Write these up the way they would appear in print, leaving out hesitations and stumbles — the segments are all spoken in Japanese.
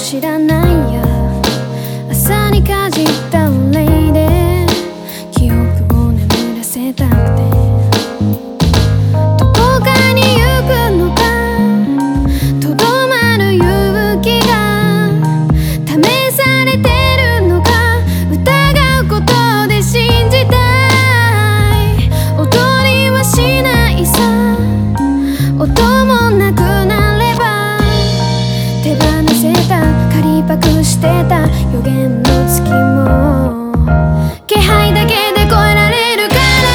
知らないや朝にかじったお礼で記憶を眠らせたくてどこかに行くのかとどまる勇気が試されてるのか疑うことで信じたい踊りはしないさ音もなくなれば手放せた借りパクしてた予言の月も気配だけで越えられる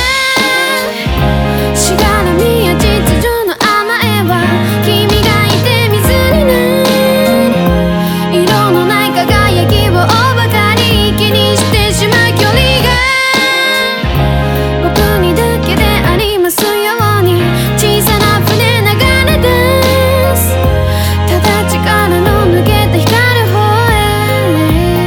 からしがらみや秩序の甘えは君がいて水になる色のない輝きをばかり気にしてしまう距離が僕にだけでありますように小さな船流れ出すただ力の抜けた光る方へ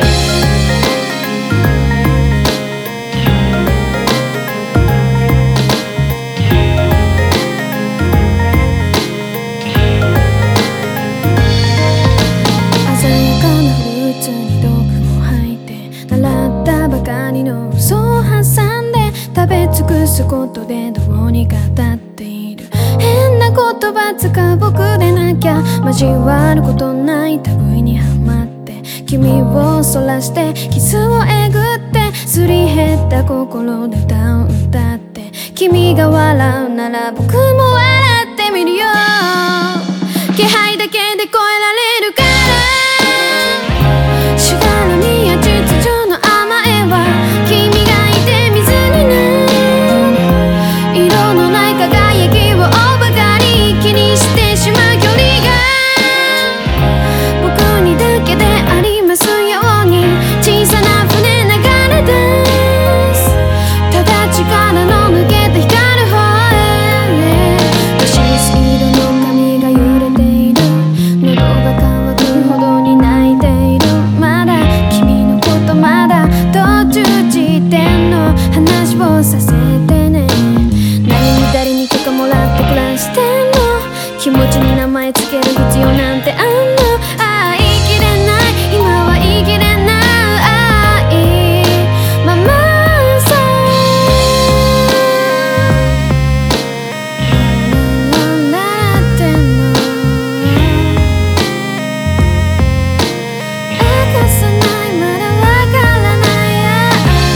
鮮やかなフルーツに毒を吐いて習ったばかりの嘘を挟んで食べ尽くすことでどうにか立っている変な言葉使う僕でなきゃ交わることない類にはまって君をそらしてキスをえぐってすり減った心で歌を歌って君が笑うなら僕も笑ってみるよ気配だけで越えられるからしがらみや秩序の甘えは君がいて水になる色のない輝きをばかり気にしてしまう距離が僕にだけでありますように小さな船流れ出すただ力の抜けた光る方へ星色の髪が揺れている喉が渇くほどに泣いているまだ君のことまだ途中地点の話をさせてね何に誰に許可もらって暮らしてんの気持ちに名前つける必要なんてあんのああ言い切れない今は言い切れないままさラっての明かさないまだわからないや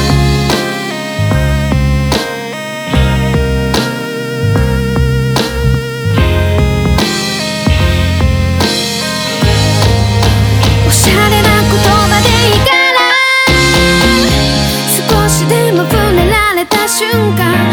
おしゃれな言葉でいいから少しでも触れられた瞬間